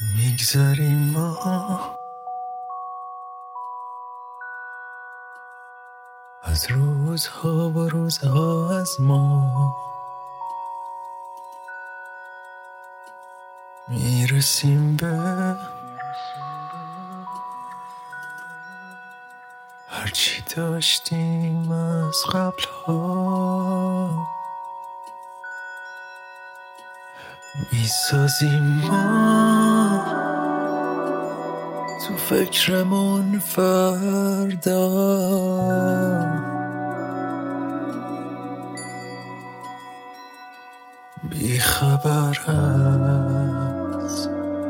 میگذاریم ما از روزها و روزها از ما میرسیم به هرچی داشتیم از قبلها میسازیم ما تو فکرمون فردا بی خبر از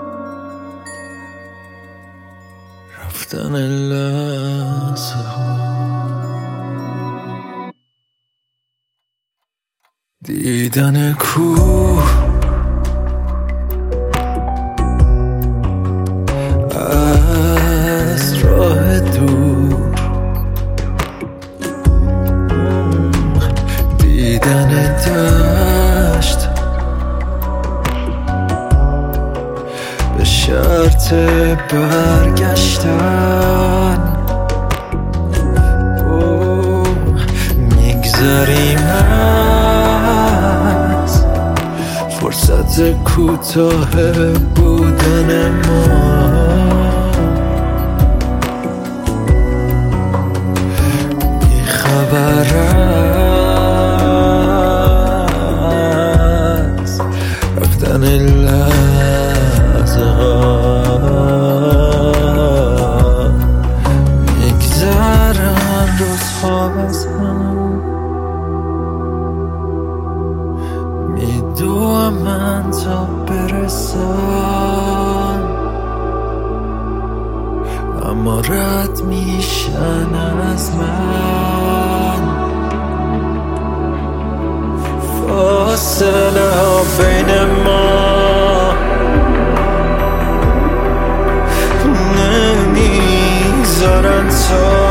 رفتن لحظه ها دیدن کوه از راه دور دیدن دشت به شرط برگشتن میگذریم از فرصت کوتاه بودن ما خبر از رفتن لحظه ها میگذرن روزها از هم میدوام من تا برسم اما رد میشن از من فاصله ها بین ما نمیذارن تا